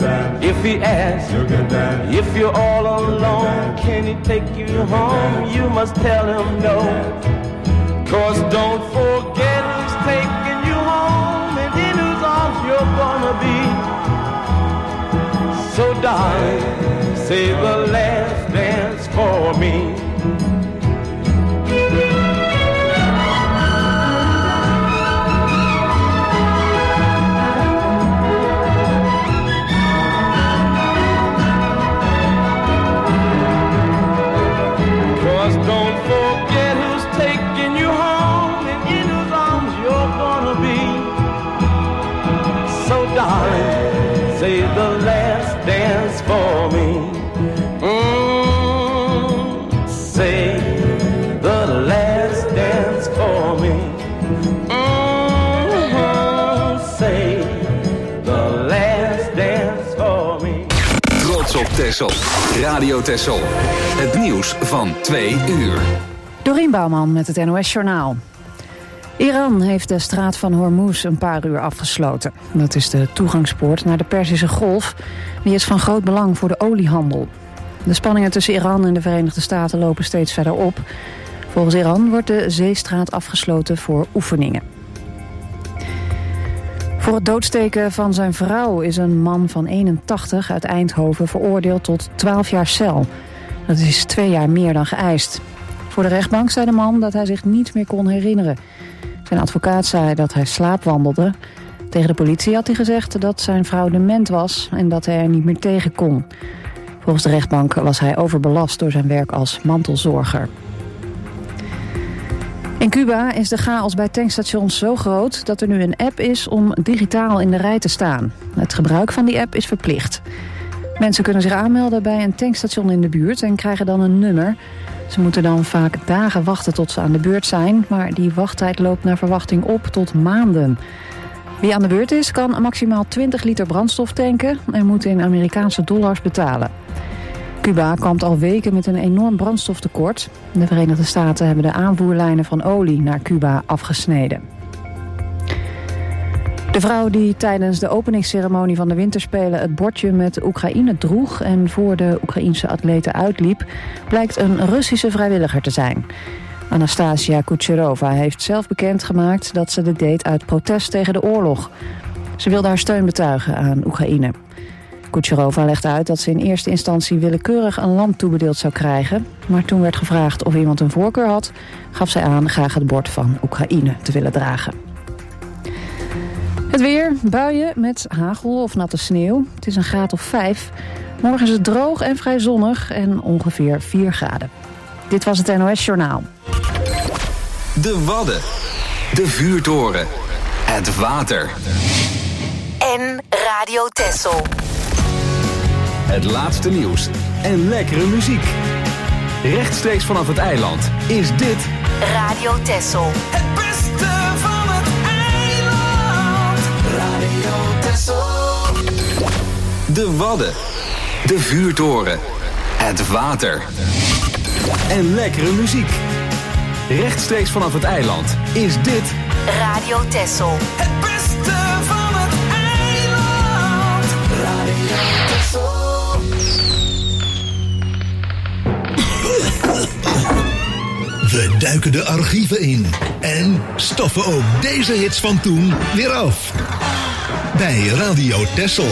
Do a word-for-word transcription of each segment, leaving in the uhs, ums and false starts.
If he asks if you're all alone, can he take you home? You must tell him no. Cause don't forget who's taking you home and in whose arms you're gonna be. So darling, say the last dance for me. Say the last dance for me. Mm, say the last dance for me. Mm, say the last dance for me. Trots op Texel. Radio Texel. Het nieuws van twee uur. Dorien Bouwman met het N O S-journaal. Iran heeft de straat van Hormuz een paar uur afgesloten. Dat is de toegangspoort naar de Perzische Golf. Die is van groot belang voor de oliehandel. De spanningen tussen Iran en de Verenigde Staten lopen steeds verder op. Volgens Iran wordt de zeestraat afgesloten voor oefeningen. Voor het doodsteken van zijn vrouw is een man van eenentachtig uit Eindhoven veroordeeld tot twaalf jaar cel. Dat is twee jaar meer dan geëist. Voor de rechtbank zei de man dat hij zich niets meer kon herinneren. Zijn advocaat zei dat hij slaapwandelde. Tegen de politie had hij gezegd dat zijn vrouw dement was en dat hij er niet meer tegen kon. Volgens de rechtbank was hij overbelast door zijn werk als mantelzorger. In Cuba is de chaos bij tankstations zo groot dat er nu een app is om digitaal in de rij te staan. Het gebruik van die app is verplicht. Mensen kunnen zich aanmelden bij een tankstation in de buurt en krijgen dan een nummer. Ze moeten dan vaak dagen wachten tot ze aan de beurt zijn, maar die wachttijd loopt naar verwachting op tot maanden. Wie aan de beurt is, kan maximaal twintig liter brandstof tanken en moet in Amerikaanse dollars betalen. Cuba kampt al weken met een enorm brandstoftekort. De Verenigde Staten hebben de aanvoerlijnen van olie naar Cuba afgesneden. De vrouw die tijdens de openingsceremonie van de Winterspelen het bordje met Oekraïne droeg en voor de Oekraïense atleten uitliep, blijkt een Russische vrijwilliger te zijn. Anastasia Kucherova heeft zelf bekendgemaakt dat ze dit deed uit protest tegen de oorlog. Ze wilde haar steun betuigen aan Oekraïne. Kucherova legde uit dat ze in eerste instantie willekeurig een land toebedeeld zou krijgen, maar toen werd gevraagd of iemand een voorkeur had, gaf zij aan graag het bord van Oekraïne te willen dragen. Het weer, buien met hagel of natte sneeuw. Het is een graad of vijf. Morgen is het droog en vrij zonnig en ongeveer vier graden. Dit was het N O S-journaal. De Wadden. De vuurtoren. Het water. En Radio Texel. Het laatste nieuws en lekkere muziek. Rechtstreeks vanaf het eiland is dit Radio Texel. Het beste van het eiland. Radio Texel. De Wadden. De vuurtoren. Het water. En lekkere muziek. Rechtstreeks vanaf het eiland is dit Radio Texel. Het beste van het eiland. Radio Texel. We duiken de archieven in en stoffen ook deze hits van toen weer af. Bij Radio Texel.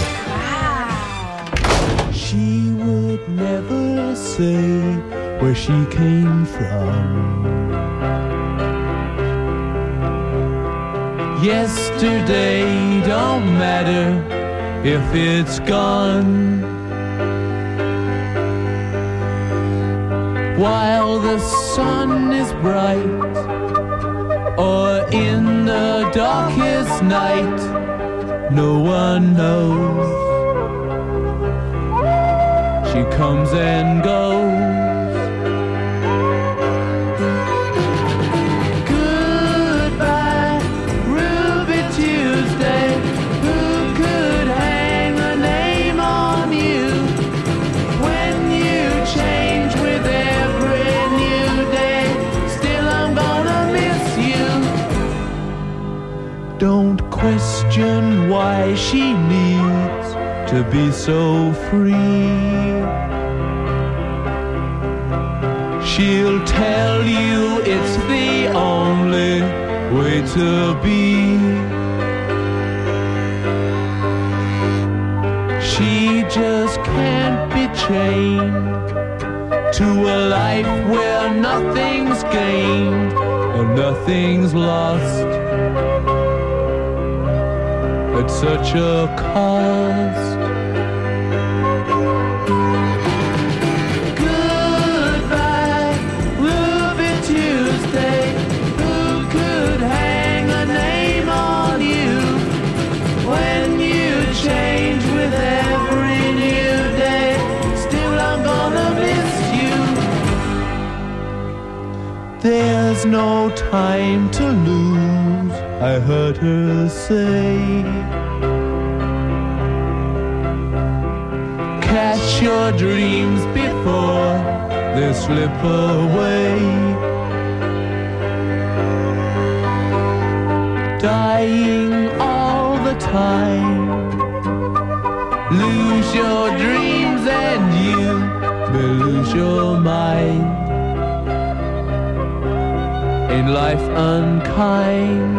She would never say where she came from. Yesterday don't matter if it's gone. While the sun is bright, or in the darkest night, no one knows. She comes and goes. Goodbye, Ruby Tuesday. Who could hang a name on you when you change with every new day? Still I'm gonna miss you. Don't question why she needs to be so free. She'll tell you it's the only way to be. She just can't be chained to a life where nothing's gained and nothing's lost at such a cost. Goodbye, Ruby Tuesday. Who could hang a name on you when you change with every new day? Still, I'm gonna miss you. There's no time to lose, I heard her say. Catch your dreams before they slip away. Dying all the time. Lose your dreams and you may lose your mind. Ain't life unkind?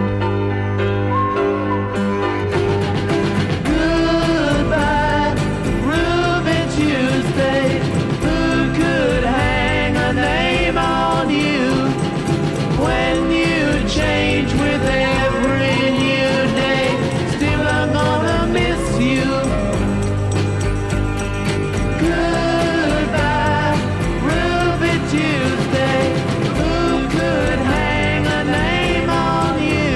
Goodbye, Ruby Tuesday. Who could hang a name on you when you change with every new day? Still, I'm gonna miss you. Goodbye, Ruby Tuesday. Who could hang a name on you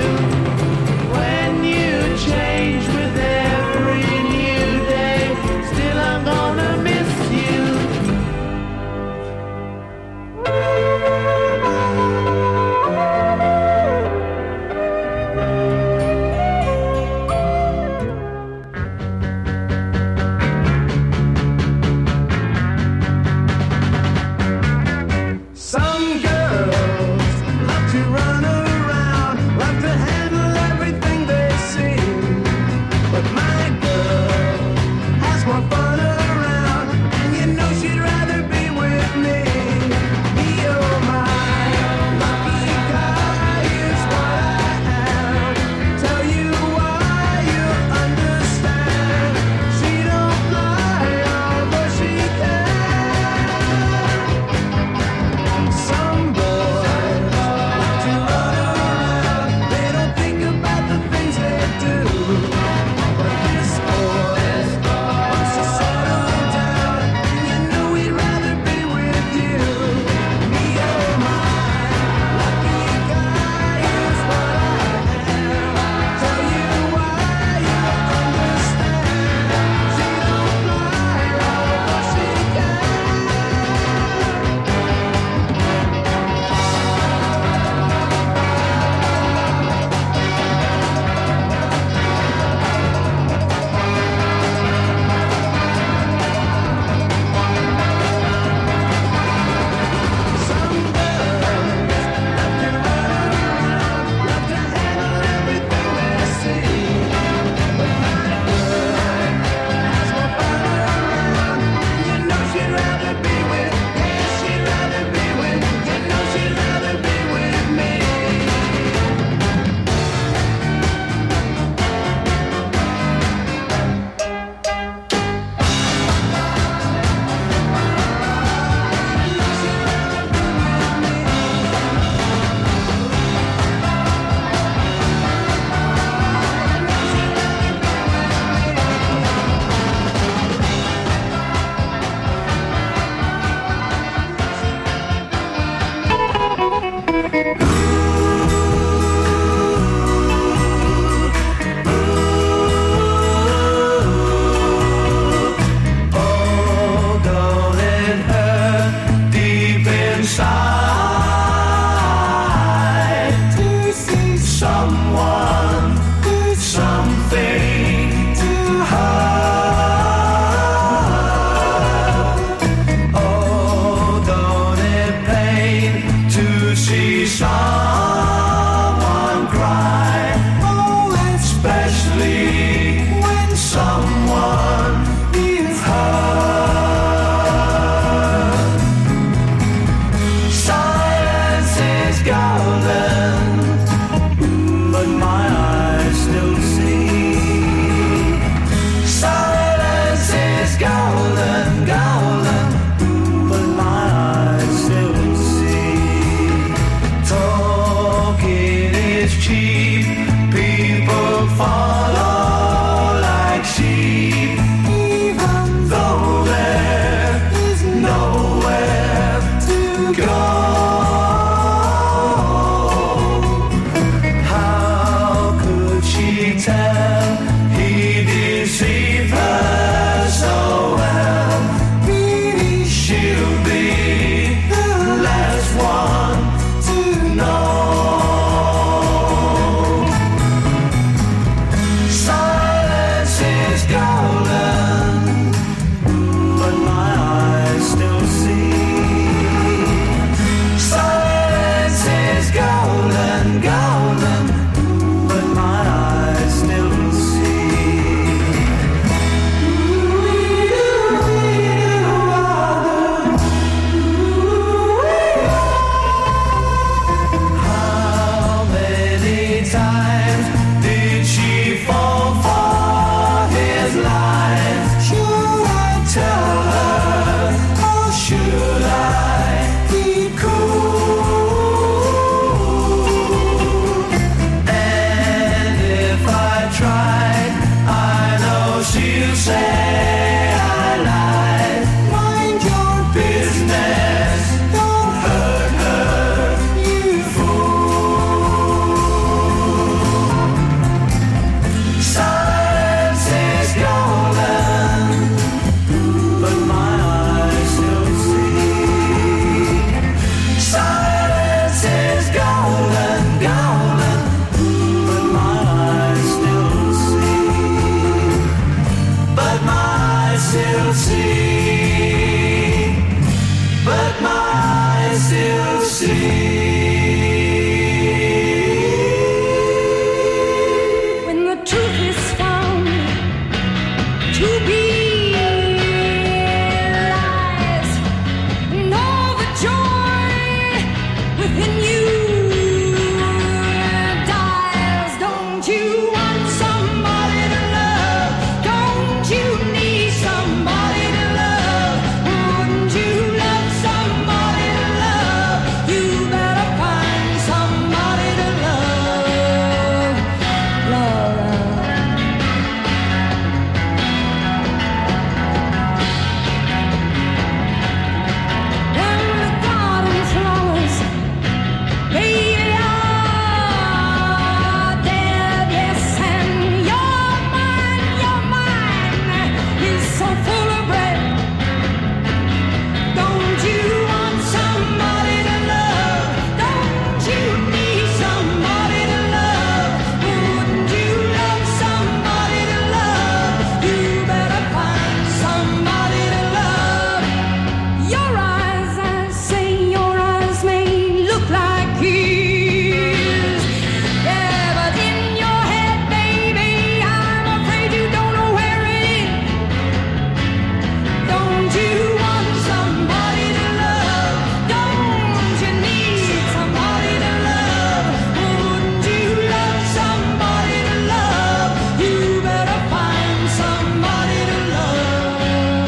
still see, but my eyes still see. When the truth is found to be lies, and all the joy within you dies. Don't you want somebody to love? Don't you need somebody to love? Wouldn't you love somebody to love? You better find somebody to love. Love, love. When the garden flowers, they are dead, yes, and your mind, your mind is so full of bread. Don't you want somebody to love? Don't you need somebody to love? Wouldn't you love somebody to love? You better find somebody to love. Your eyes, I say, your eyes may look like his. Yeah, but in your head, baby, I'm afraid you don't know where it is. Don't you want somebody to love? Don't you need somebody to love? Wouldn't you love somebody to love? You better find somebody to love.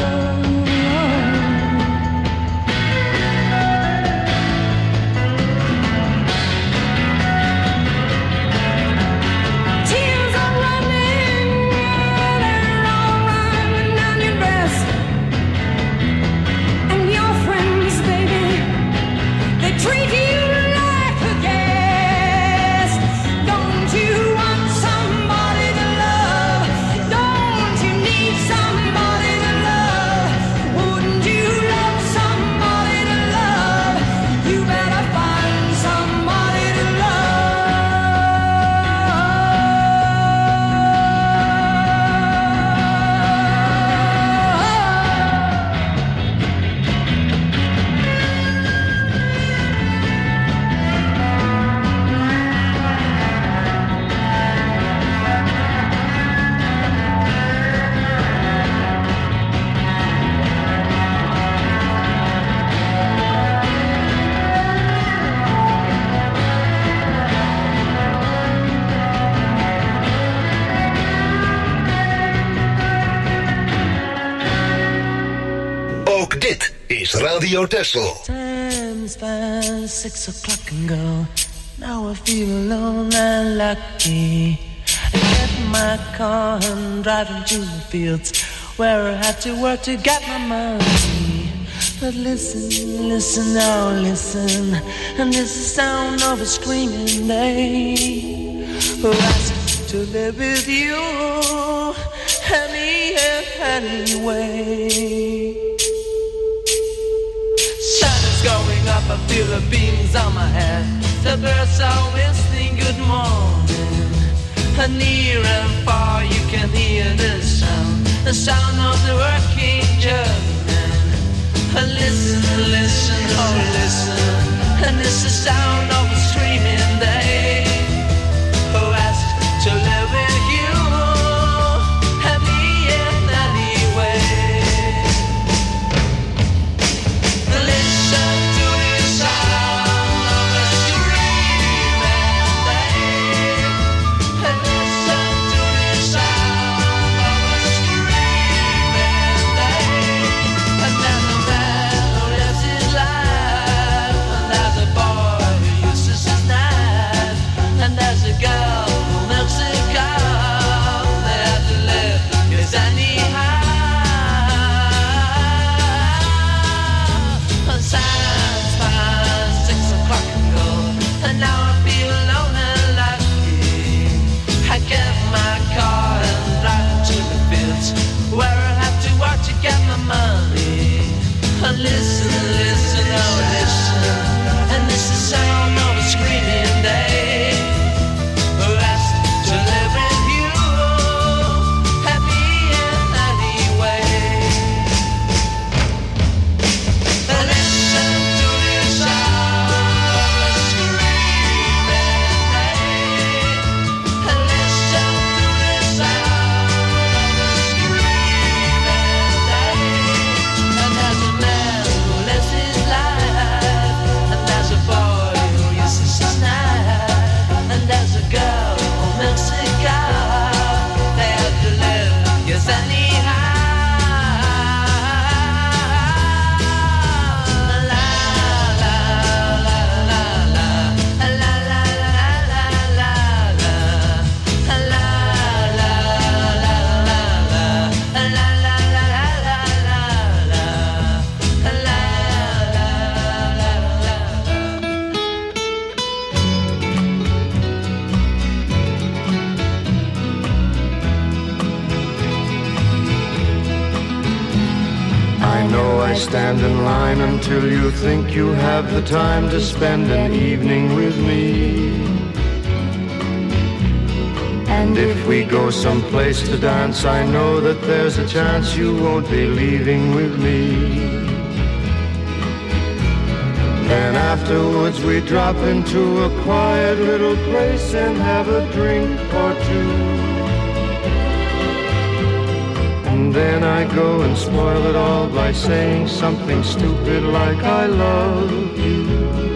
Tears are running, they're all running down your dress. And your friends, baby, they treat you like a guest. Don't you want somebody to love? Don't you need somebody to love? Wouldn't you love somebody to love? You better find somebody to Ook dit is Radio Texel. Time's past six o'clock and go. Now I feel alone and lucky. I get in my car and driving to the fields where I have to work to get my money. But listen, listen, now listen, and this is the sound of a screaming day who asks to live with you any anyway. Sun is going up, I feel the beams on my head. The birds are whistling good morning. And near and far you can hear the sound, the sound of the working German. And listen, listen, oh listen, and it's the sound of a screaming day who asks to live with you and me in any way. Listen to the sound of a screaming day. And listen to the sound of a screaming day. And there's a man who lives his life, and there's a boy who uses his knife, and there's a girl who milks a cow. They have to live, 'cause anyhow. And time's past six o'clock ago, and now I feel alone and lucky. I get my car and drive to the fields where I have to work to get my money. And listen, listen, oh listen, and this is the sound of a screaming day who asked to live with you and me in any way. I know I stand in line until you think you have the time to spend an evening with me. And if we go someplace to dance, I know that there's a chance you won't be leaving with me. Then afterwards we drop into a quiet little place and have a drink or two. And then I go and spoil it all by saying something stupid like I love you.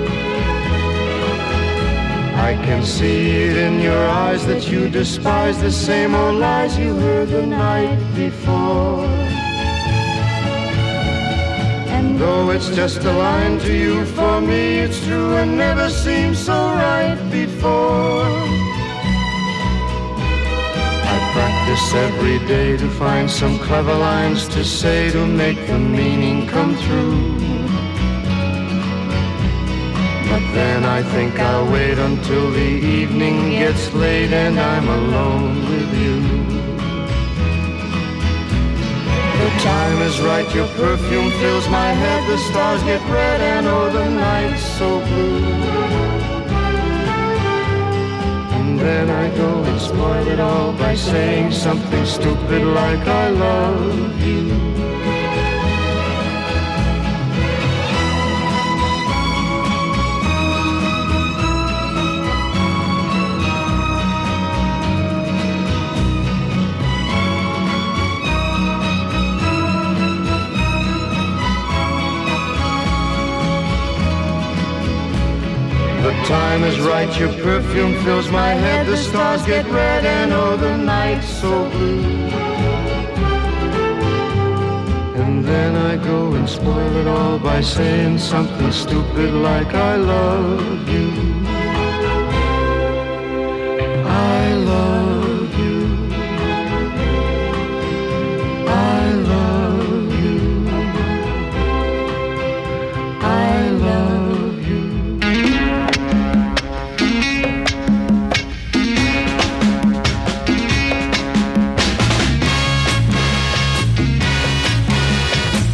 I can see it in your eyes that you despise the same old lies you heard the night before. And though it's just a line to you, for me it's true and never seemed so right before. I practice every day to find some clever lines to say to make the meaning come through. But then I think I'll wait until the evening gets late and I'm alone with you. The time is right, your perfume fills my head, the stars get red and oh the night's so blue. And then I go and spoil it all by saying something stupid like I love you. The time is right, your perfume fills my head, the stars get red and oh the night's so blue. And then I go and spoil it all by saying something stupid like I love you. I love you. I love you. I love you.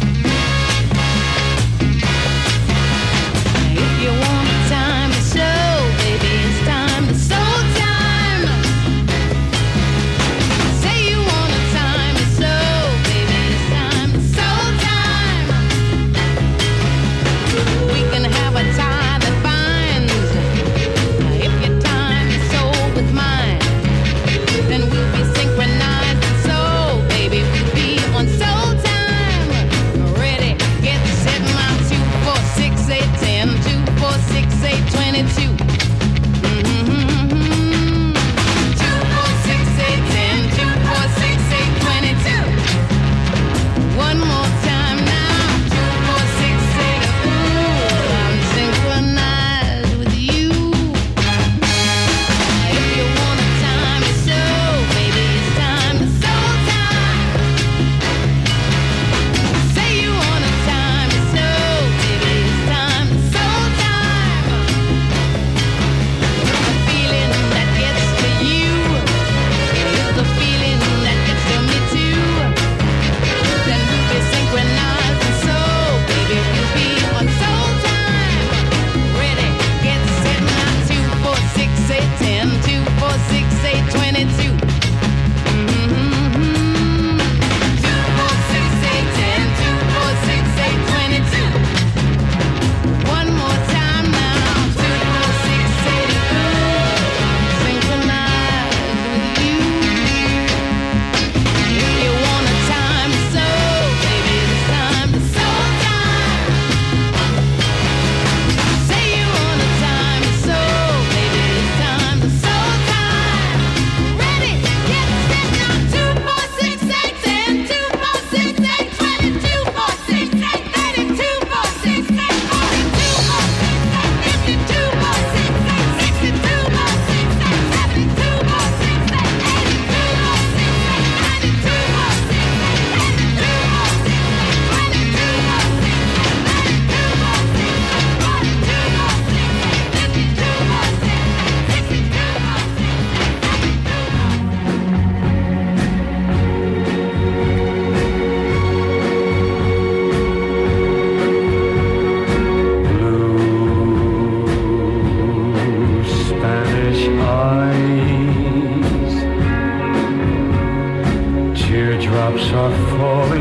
If you want time to slow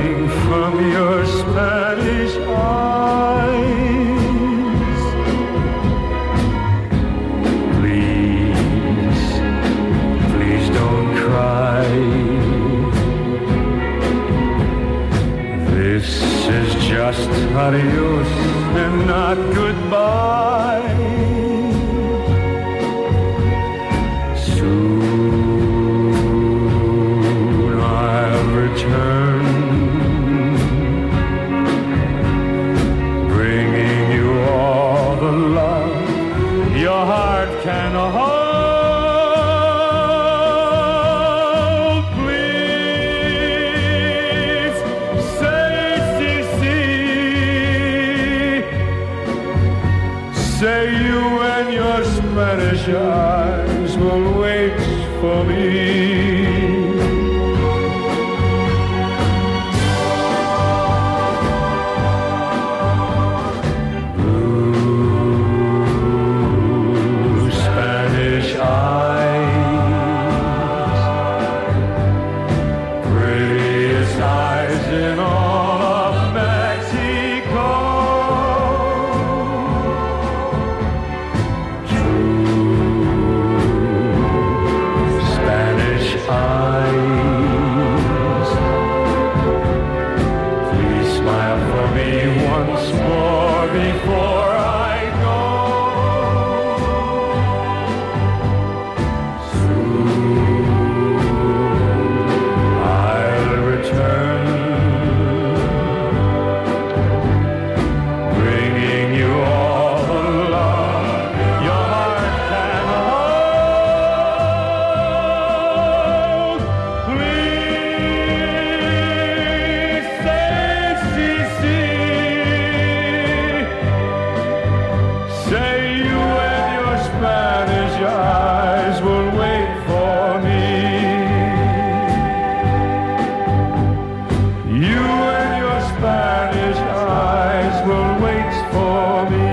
shining from your Spanish eyes. Please, please don't cry. This is just adios and not goodbye. Soon I'll return, bringing you all the love your heart can hold. Please say, si, si. Say you and your Spanish eyes will wait for me. Blue Spanish eyes, prettiest eyes in all of Mexico. Spanish eyes, please smile for me once more before I go. Soon I'll return, bringing you all the love your heart can hold. Please say, si, si. Say you and your Spanish eyes will wait for me. You and your Spanish eyes will wait for me.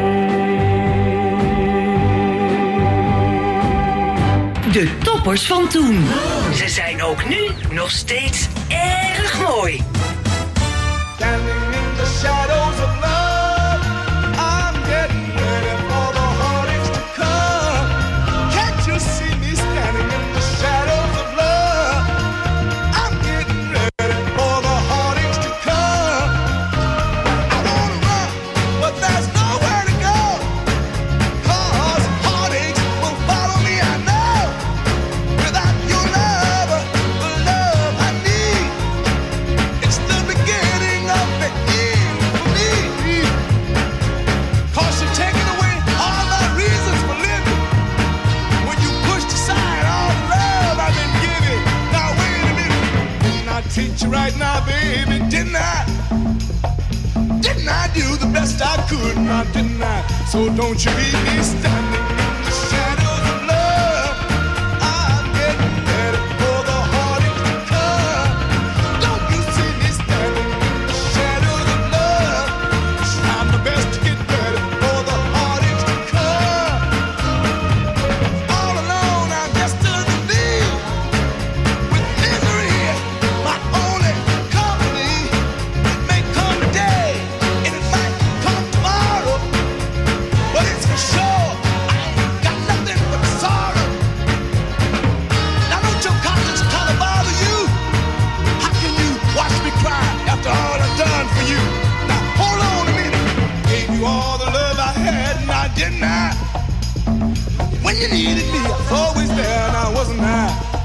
De toppers van toen. Ze zijn ook nu nog steeds erg mooi. Standing in the shadows of love, I'm getting ready for the heartaches to come. Can't you see me standing in the shadows of love? I'm getting ready for the heartaches to come. I wanna run, but there's nowhere to go. 'Cause heartaches will follow me, I know. Without your love, the love I need, it's the beginning of the end for me. 'Cause you're taking away all my reasons for living. When you pushed aside all the love I've been giving. Now wait a minute, didn't I treat you right now, baby? Didn't I? Didn't I do the best I could? Now didn't I? So don't you leave me standing in the shadows of love. I'm getting ready for the heartaches to come. Don't you see me standing in the shadows of love? Trying my best to get ready for the heartaches to come. All alone, I'm destined to be with misery, my only company. It may come today, and it might come tomorrow, but it's for sure I ain't got nothing but sorrow. Now don't your conscience kind of bother you? How can you watch me cry after all I've done for you? Now hold on a minute. Gave you all the love I had, now didn't I? When you needed me, I was always there, now wasn't I?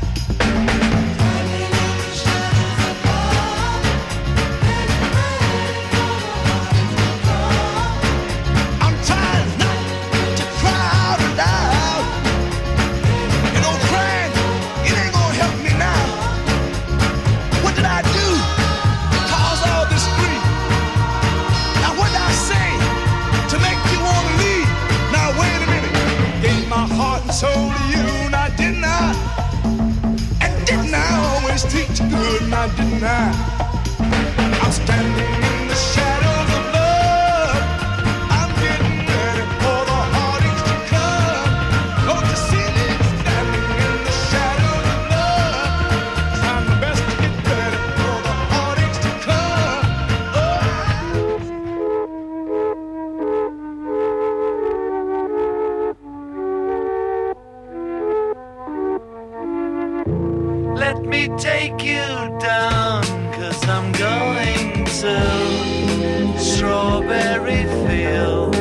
I'm trying not to cry out loud. You know, crying, it ain't gonna help me now. What did I do to cause all this grief? Now what did I say to make you wanna leave? Now wait a minute. Gave my heart and soul to you, now didn't I? And didn't I always treat you good, now didn't I? I'm standing in the shadows of love. I'm getting ready for the heartaches to come. Don't you see me standing in the shadows of love? Trying my best to get ready for the heartaches to come. to strawberry fields.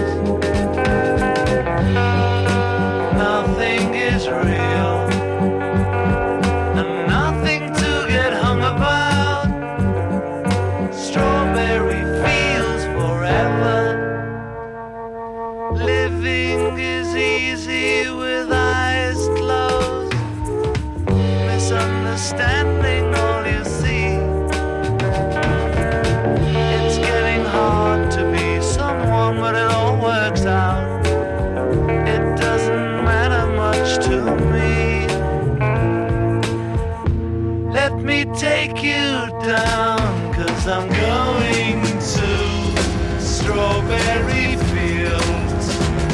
Nothing is real and nothing to get hung about. Strawberry fields forever. Living is easy with eyes closed. Misunderstanding all you see. It's getting hard to be someone, but it all works out. It doesn't matter much to me. Let me take you down, 'cause I'm going to strawberry fields.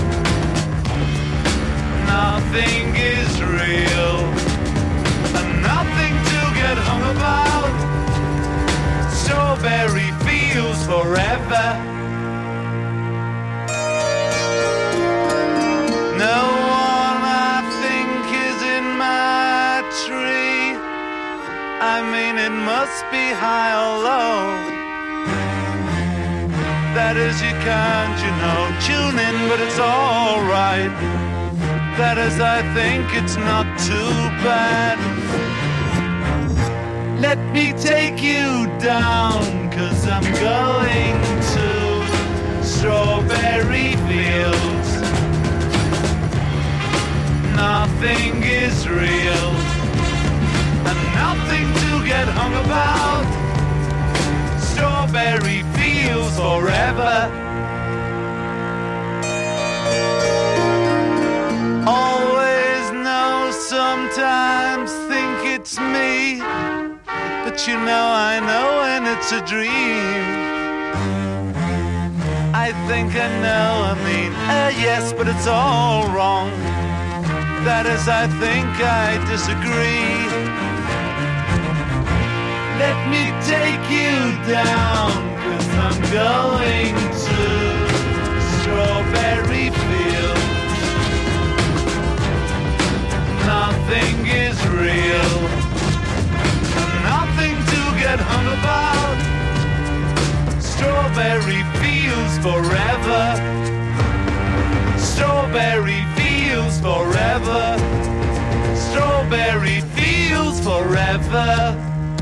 Nothing is real and nothing to get hung about. Strawberry fields forever. No one I think is in my tree. I mean it must be high or low. That is you can't, you know, tune in, but it's alright. That is I think it's not too bad. Let me take you down, 'cause I'm going to strawberry fields. Nothing is real and nothing to get hung about. Strawberry fields forever. Always know, sometimes think it's me, but you know I know when it's a dream. I think I know, I mean, uh, yes, but it's all wrong. That is, I think I disagree. Let me take you down, 'cause I'm going to strawberry fields. Nothing is real, nothing to get hung about. Strawberry fields forever. Strawberry fields forever. Strawberry fields forever.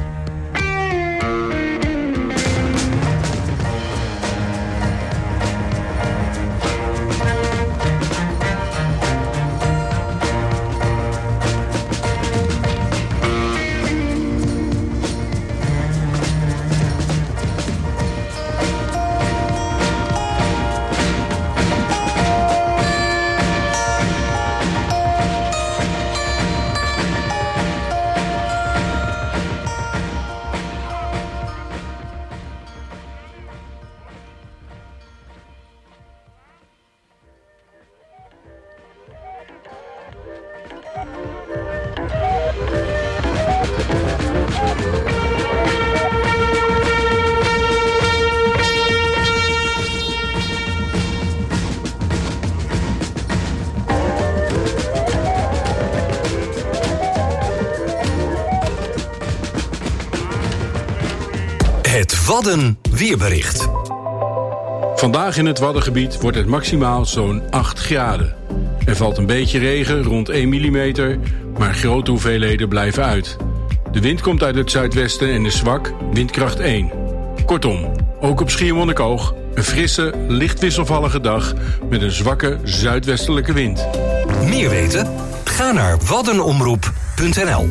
Het Wadden weerbericht. Vandaag in het Waddengebied wordt het maximaal zo'n acht graden. Er valt een beetje regen, rond één millimeter, maar grote hoeveelheden blijven uit. De wind komt uit het zuidwesten en is zwak, windkracht één. Kortom, ook op Schiermonnikoog een frisse, licht wisselvallige dag met een zwakke zuidwestelijke wind. Meer weten? Ga naar waddenomroep punt n l.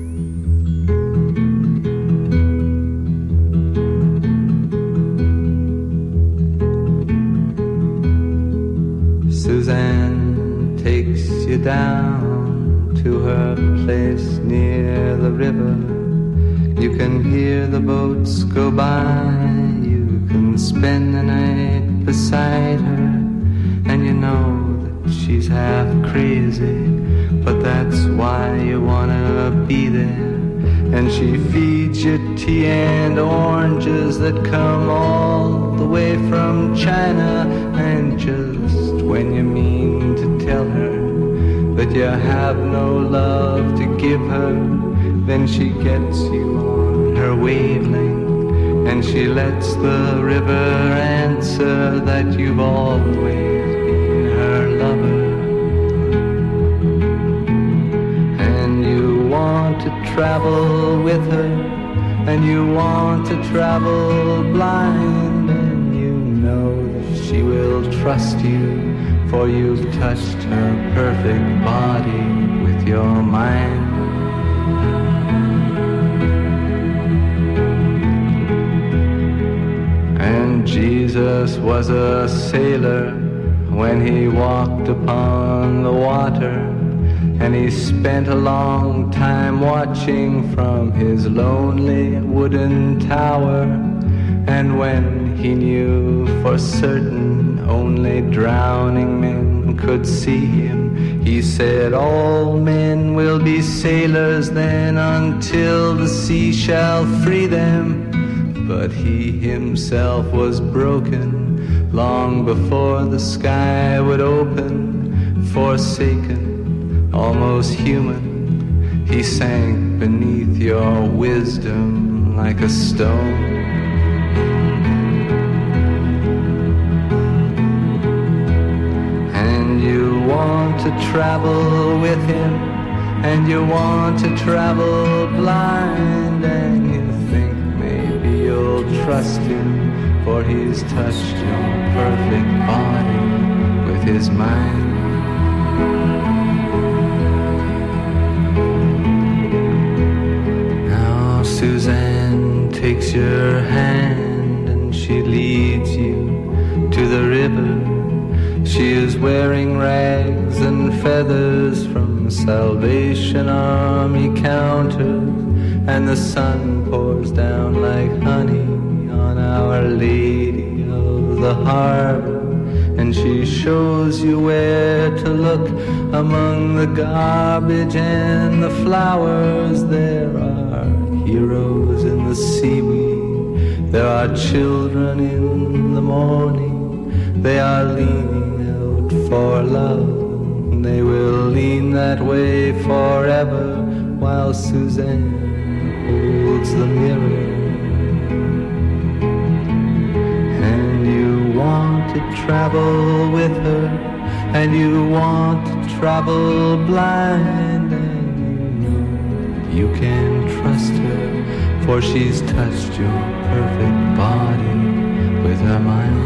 Suzanne takes you down to her place near the river. You can hear the boats go by. You can spend the night beside her. And you know that she's half crazy, but that's why you wanna be there. And she feeds you tea and oranges that come all the way from China. And just when you mean to tell her that you have no love to give her, then she gets you on her wavelength and she lets the river answer that you've always been her lover. And you want to travel with her, and you want to travel blind, and you know that she will trust you, for you've touched her perfect body with your mind. And Jesus was a sailor when he walked upon the water, and he spent a long time watching from his lonely wooden tower. And when he knew for certain only drowning men could see him, he said, all men will be sailors then until the sea shall free them. But he himself was broken long before the sky would open. Forsaken, almost human, he sank beneath your wisdom like a stone. And you want to travel with him, and you want to travel blind, and you think maybe you'll trust him, for he's touched your perfect body with his mind. Now Suzanne takes your hand and she leads you to the river. She is wearing rags and feathers from Salvation Army counters, and the sun pours down like honey on Our Lady of the Harbor. And she shows you where to look among the garbage and the flowers. There are heroes in the seaweed, there are children in the morning. They are leaning out for love, they will lean that way forever, while Suzanne holds the mirror. And you want to travel with her, and you want to travel blind, and you know you can trust her, for she's touched your perfect body with her mind.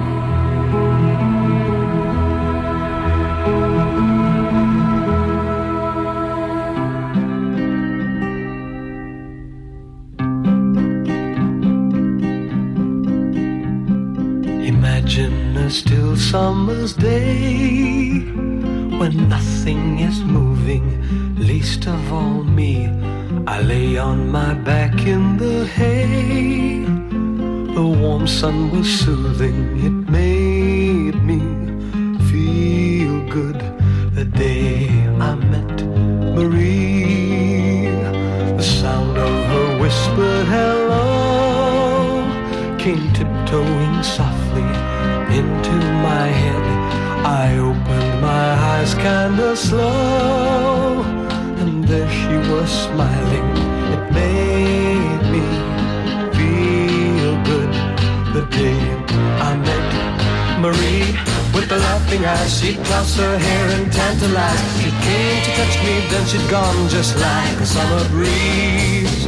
Imagine a still summer's day when nothing is moving, least of all me. I lay on my back in the hay. The warm sun was soothing, it made me feel good. The day I met Marie, the sound of her whispered hello came tiptoeing softly into my head. I opened my eyes kinda slow, and there she was smiling. It made me feel good. The day I met Marie, with the laughing eyes, she'd toss her hair and tantalize. She came to touch me, then she'd gone just like a summer breeze.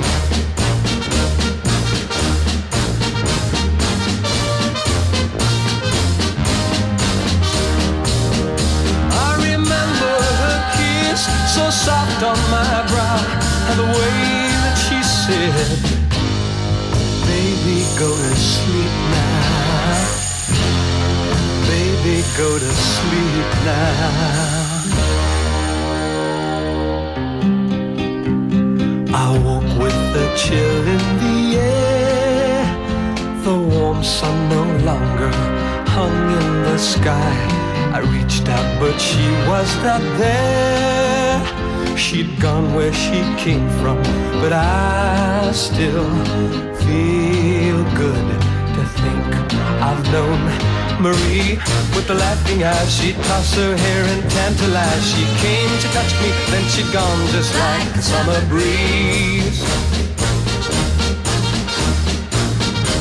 So soft on my brow, and the way that she said, baby, go to sleep now. Baby, go to sleep now. I woke with the chill in the air. The warm sun no longer hung in the sky. I reached out, but she was not there. She'd gone where she came from, but I still feel good to think I've known Marie. With the laughing eyes, she'd toss her hair and tantalize. She came to touch me, then she'd gone just like a summer breeze.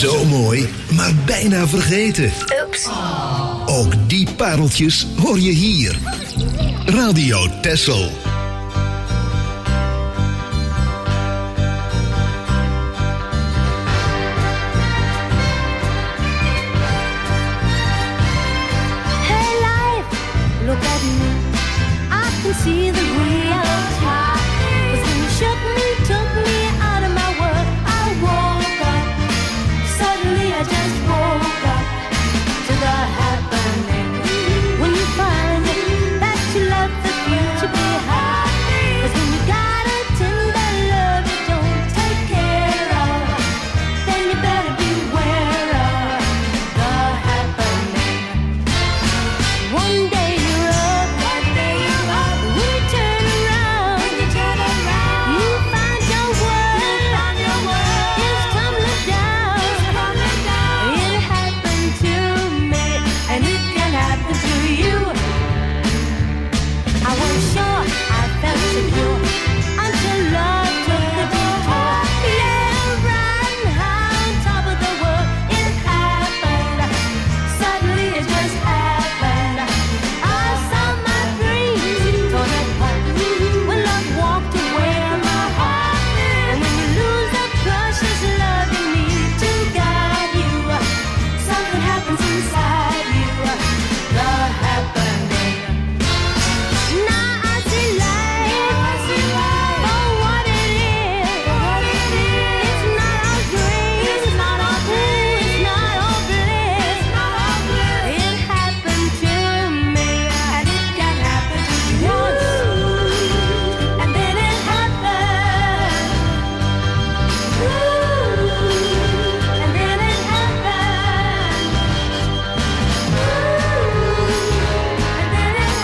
Zo mooi, maar bijna vergeten. Oeps. Ook die pareltjes hoor je hier. Radio Texel. Hey life, look at me. I can see the reality. 'Cause when you shook me, took me out of my world, I woke up. Suddenly I just woke up to the happening. When you find that you love the future behind. 'Cause when you got a tender love you don't take care of, then you better beware of the happening. One day you're up, one day you're up. When you turn around, when you turn around, you find your world, find your world is tumbling down, tumbling down. It happened to me, and it can happen to you. I was sure I felt secure until love took the detour. Yeah, riding high on top of the world, it happened. Suddenly it just happened. I saw my dreams torn apart when love walked away from my heart. And when you lose the precious love you need to guide you, something happens inside you. The happening. Now I see life for what it is. It's not all green, it's not all blue, it's not all bliss. It happened to me, and it can happen to you. And then it happened. And then it happened. And then it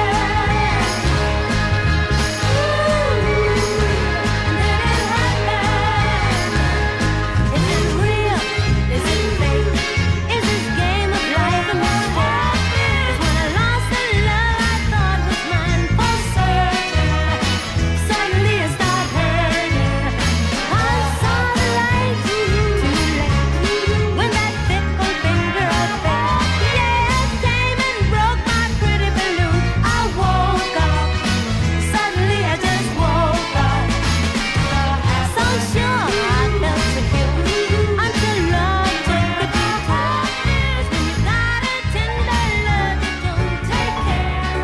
happened. Is it real? Is it fake? Is this game of life a mistake? 'Cause when I lost the love I thought was mine for certain, suddenly it started hurting. I saw the light too late when that fickle finger of fate, yeah, came and broke my pretty balloon. I woke up. Suddenly I just woke up. So sure I felt secure until love took the detour. 'Cause when you got a tender love you don't take care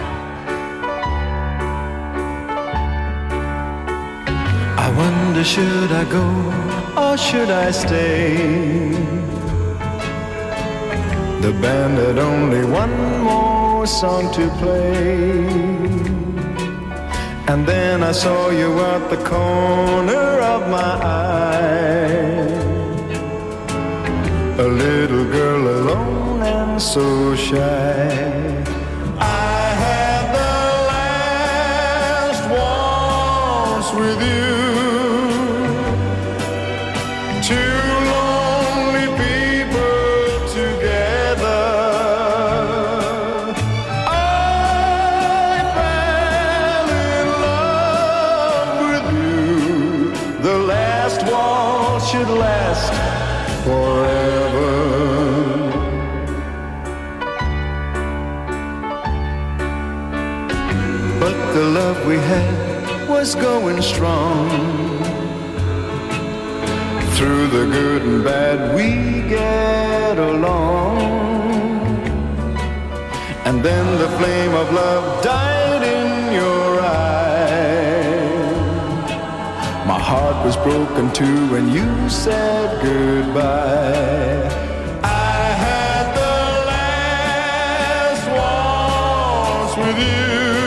of. I wonder, should I go or should I stay? The band had only one more song to play. And then I saw you at the corner of my eye. A little girl alone and so shy. I had the last waltz with you. Two lonely people together. I fell in love with you. The last waltz should last forever. But the love we had was going strong. Through the good and bad we get along. And then the flame of love died in your eyes. My heart was broken too when you said goodbye. I had the last waltz with you.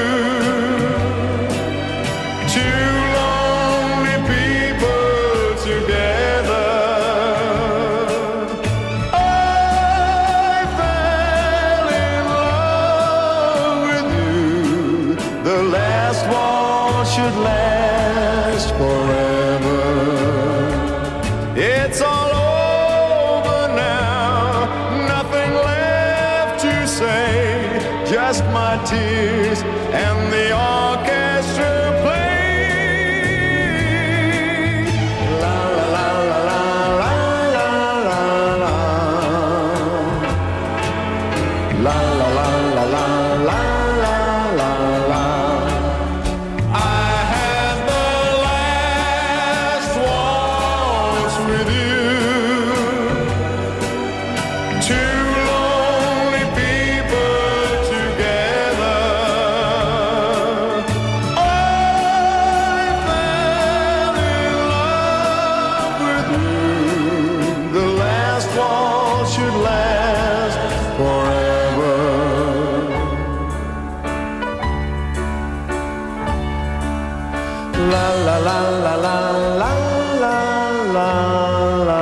Two lonely people together. I fell in love with you. The last waltz should last forever. It's all over now, nothing left to say, just my tears and the orchestra play. La la la la la la la la la la la la la la la la.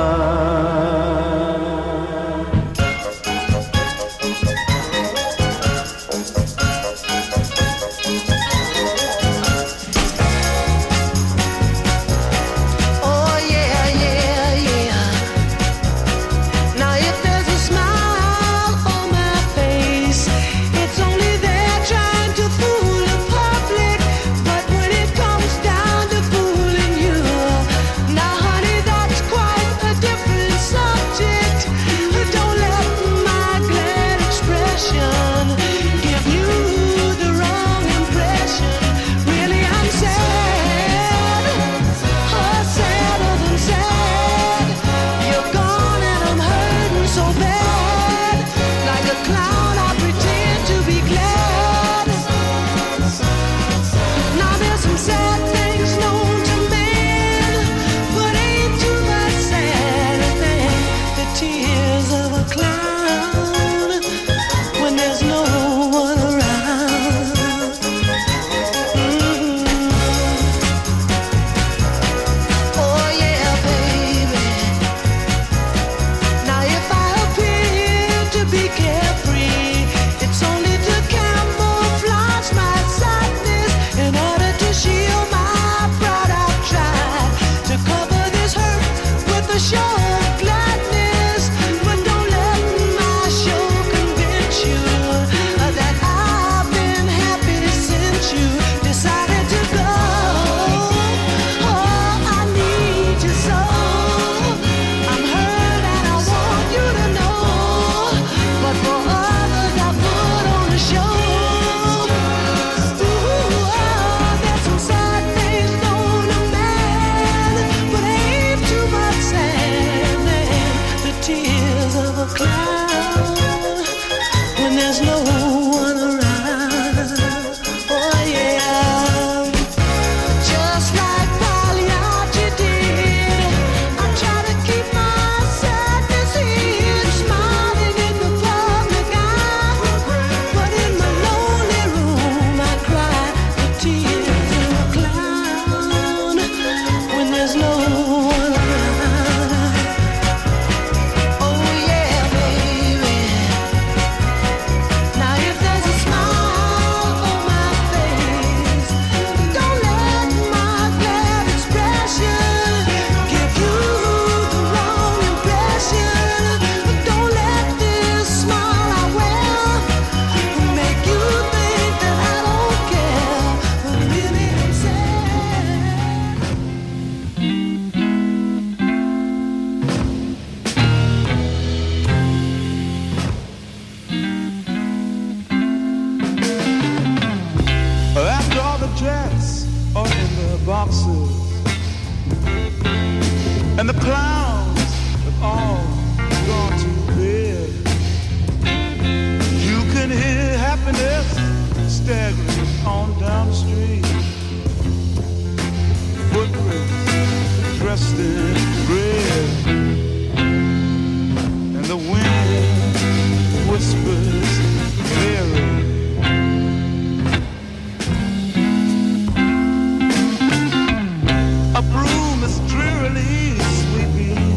Oh yeah, yeah, yeah. Now if there's a smile on my face, it's only there trying to fool the public. But when it comes down to fooling you, now honey, that's quite a different subject. Don't let my glad expression give you the wrong impression. Really, I'm sad, oh, sadder than sad. You're gone and I'm hurting so bad. Like a clown, I pretend to be glad. Now there's some sad things known to men, but ain't too much sadder than the tears of a clown when there's no one around. Mhm. Oh yeah, baby. Now if I appear to be carefree, it's only to camouflage my sadness. In order to shield my pride, I've tried to cover this hurt with a show of gladness. But don't let my show convince you that I've been happy since you decided to go. Oh, I need you so. I'm hurt and I want you to know. But for others I put on a show. Ooh, oh, there's some sad things known to man, but ain't too much sad than the tears of a clown when there's no one around. Oh yeah, just like Pagliacci did, I try to keep my sadness hid, smiling in the public eye. But in my lonely room I cry the tears of a clown when there's no one around. Oh yeah, baby. Now if there's a smile on my face, don't let my glad expression give you the wrong impression. Don't let this smile I wear make you think that I don't care. But really I'm sad. After all the jets are in their boxes and the clowns have all gone to bed, you can hear happiness staggering on down the street. Footprints dressed in red, and the wind whispers clearly. A broom is drearily sweeping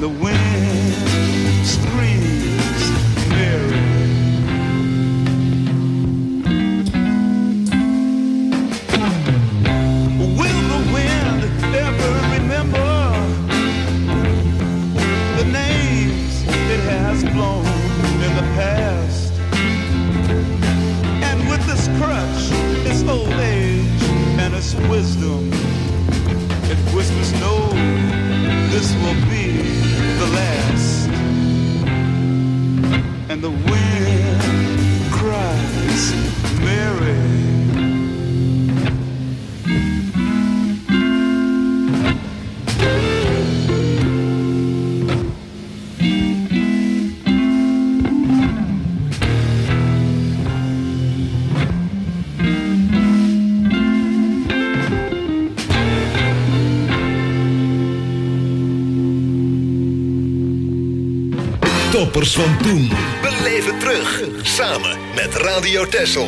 the wind screams Mary. Will the wind ever remember the names it has blown in the past? And with this crutch, its old age and its wisdom, it whispers, no, this will be the last. And the wind cries, Mary. Toppers van toen. Beleef het terug. Samen met Radio Texel.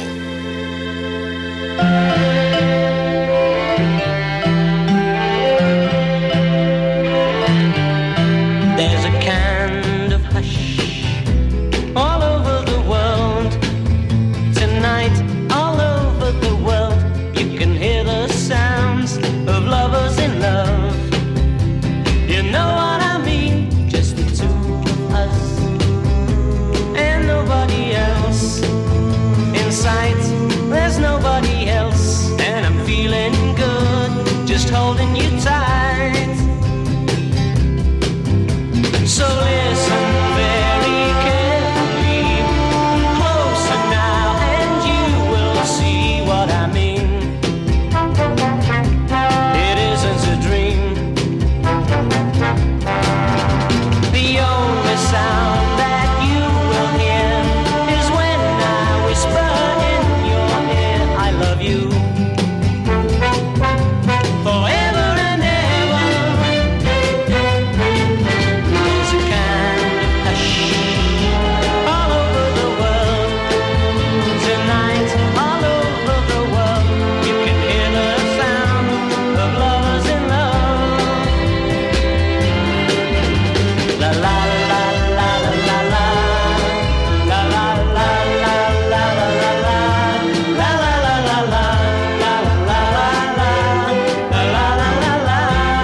There's a kind of hush all over the world. Tonight, all over the world, you can hear the sounds of lovers in love. You know what I mean? Just the two of us and nobody else. In sight, there's nobody else, and I'm feeling good, just holding you tight. So listen very carefully, closer now, and you will see what I mean. It isn't a dream. The only sound that you will hear is when I whisper in your ear, I love you. Forever and ever. There's a kind of hush all over the world. Tonight, all over the world, you can hear the sound of lovers in love. La la la la la la la. La la la la la la la la. La la la la la. La la la la la. La la la la la.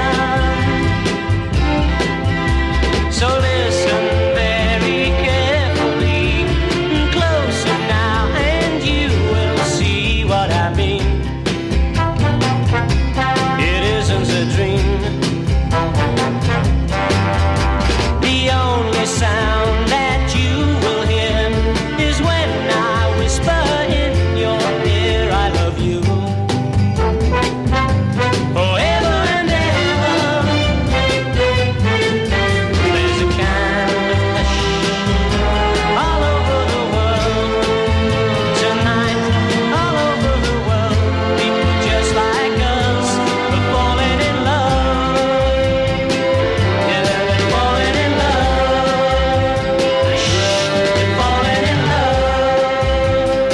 So listen very carefully, closer now, and you will see what I mean. It isn't a dream. The only sound that you will hear is when I whisper in your ear, I love you. Forever and ever. There's a kind of hush all over the world. Tonight, all over the world, people just like us are falling in love. Yeah, they're falling in love. Shh, they're falling in love.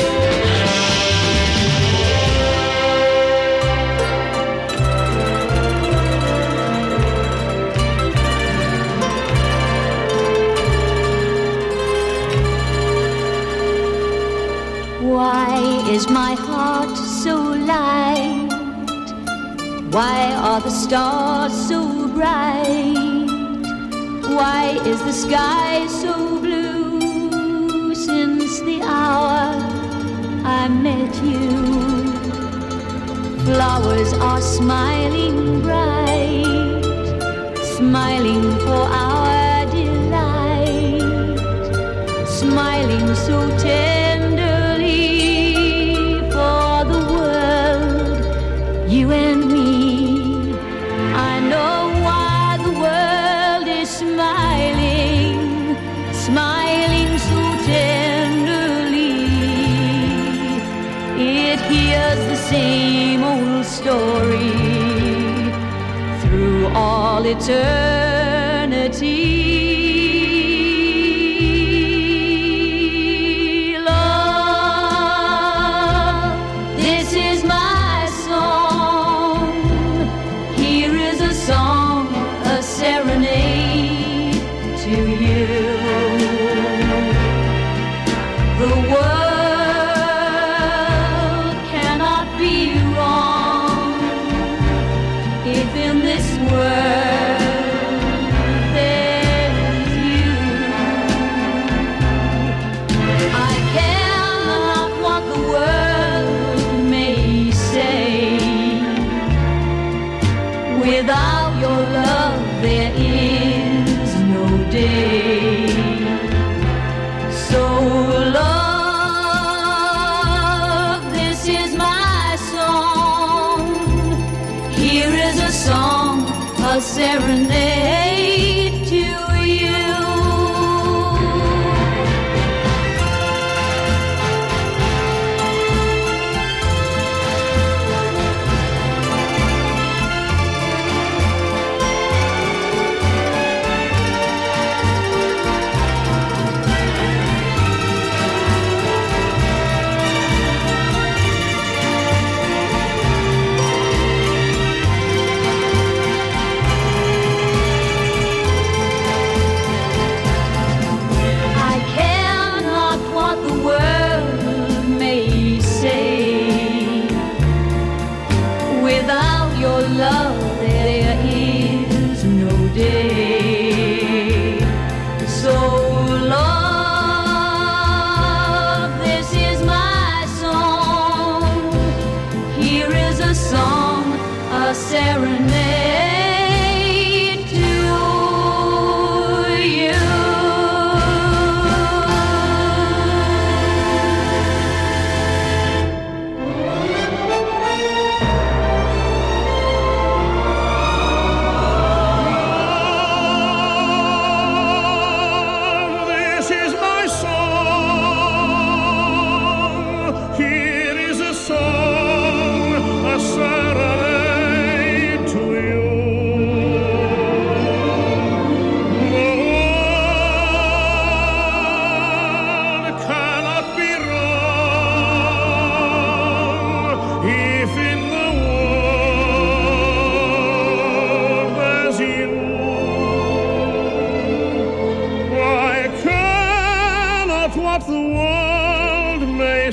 Why is my heart so light? Why are the stars so bright? Why is the sky so blue since the hour I met you? Flowers are smiling bright, smiling for our delight, smiling so tenderly for the world, you and me. I know why the world is smiling, smiling so tenderly. It hears the same old story through all eternity. Love, this is my song. Here is a song, a serenade.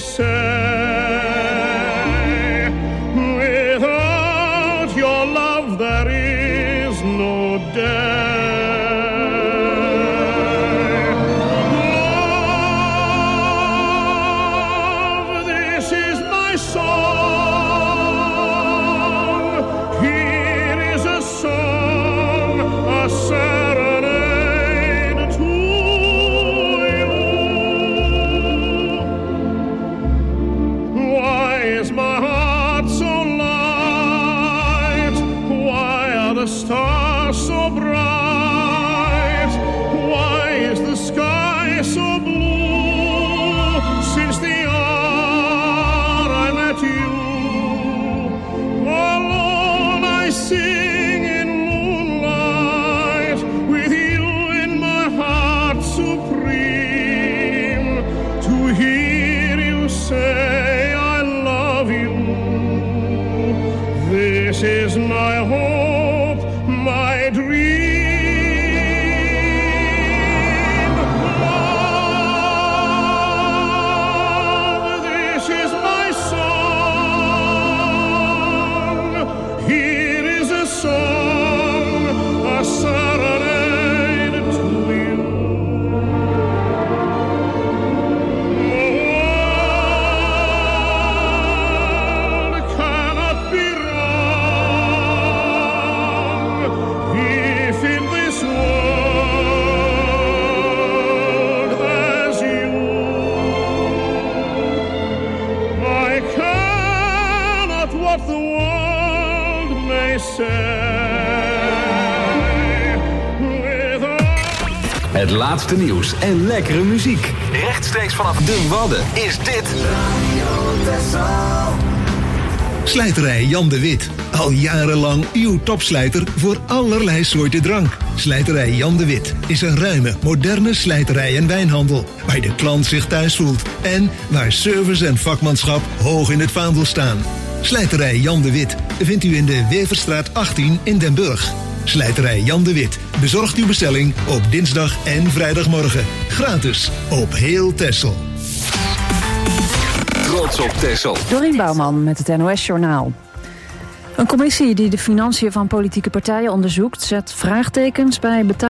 say, without your love there is no day. Love, this is my song. Here is a song, a serenade to you. Why is my heart so light? Why are the stars so bright? Why is the sky so blue? Since the hour I met you, alone I sing in moonlight, with you in my heart supreme, to hear you say I love you. This is my hope, my dream. Love, this is my song. Here is a song, a serenade to you. The world cannot be wrong if in this world there's you. I cannot what the world may say. Het laatste nieuws en lekkere muziek. Rechtstreeks vanaf de Wadden is dit Slijterij Jan de Wit. Al jarenlang uw topslijter voor allerlei soorten drank. Slijterij Jan de Wit is een ruime, moderne slijterij en wijnhandel, waar de klant zich thuis voelt en waar service en vakmanschap hoog in het vaandel staan. Slijterij Jan de Wit vindt u in de Weverstraat achttien in Den Burg. Slijterij Jan de Wit bezorgt uw bestelling op dinsdag en vrijdagmorgen. Gratis op heel Texel. Trots op Texel. Dorien Bouwman met het N O S-journaal. Een commissie die de financiën van politieke partijen onderzoekt zet vraagtekens bij betaling.